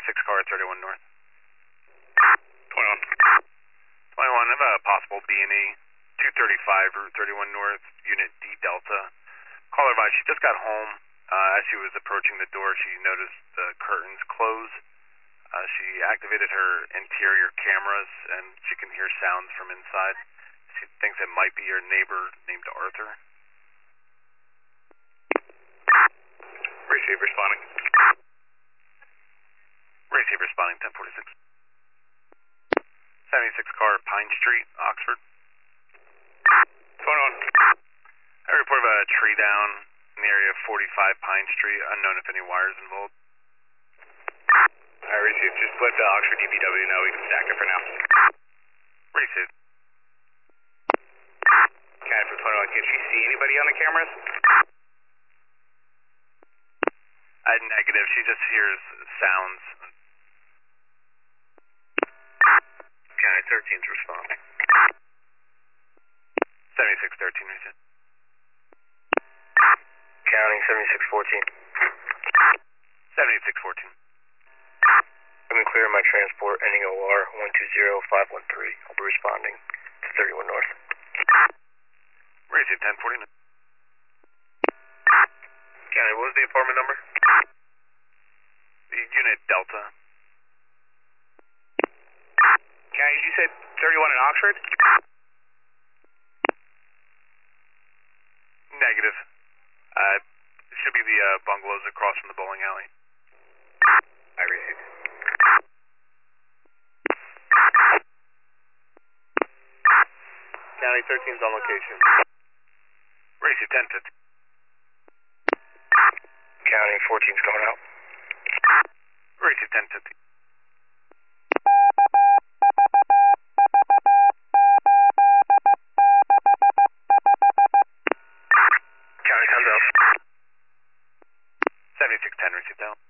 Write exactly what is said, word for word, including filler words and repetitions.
seventy-six car at thirty-one North. twenty-one. twenty-one, I have a possible B and E, two thirty-five Route thirty-one North, Unit D Delta. Caller advised she just got home. Uh, as she was approaching the door, she noticed the curtains close. Uh, she activated her interior cameras, and she can hear sounds from inside. She thinks it might be her neighbor named Arthur. Receive responding. Receive responding, ten forty-six. seventy-six car, Pine Street, Oxford. twenty-one. I report of a tree down in the area of forty-five Pine Street, unknown if any wires involved. I received. Just let the Oxford D P W know we can stack it for now. Received. County for twenty-one, can she see anybody on the cameras? I negative, she just hears sounds. County thirteen's responding. seventy-six thirteen, received. County seventy-six fourteen. seventy-six fourteen. I've been clearing my transport ending O R one two zero five one three. I'll be responding to thirty-one North. Received, ten forty-nine. County, what was the apartment number? The Unit Delta. County, you said thirty-one in Oxford? Negative. Uh, it should be the uh, bungalows across from the bowling alley. I received. County thirteen's on location. Received, ten fifty. County fourteen's coming out. Received, ten fifty. County comes out. seventy-six ten, received out.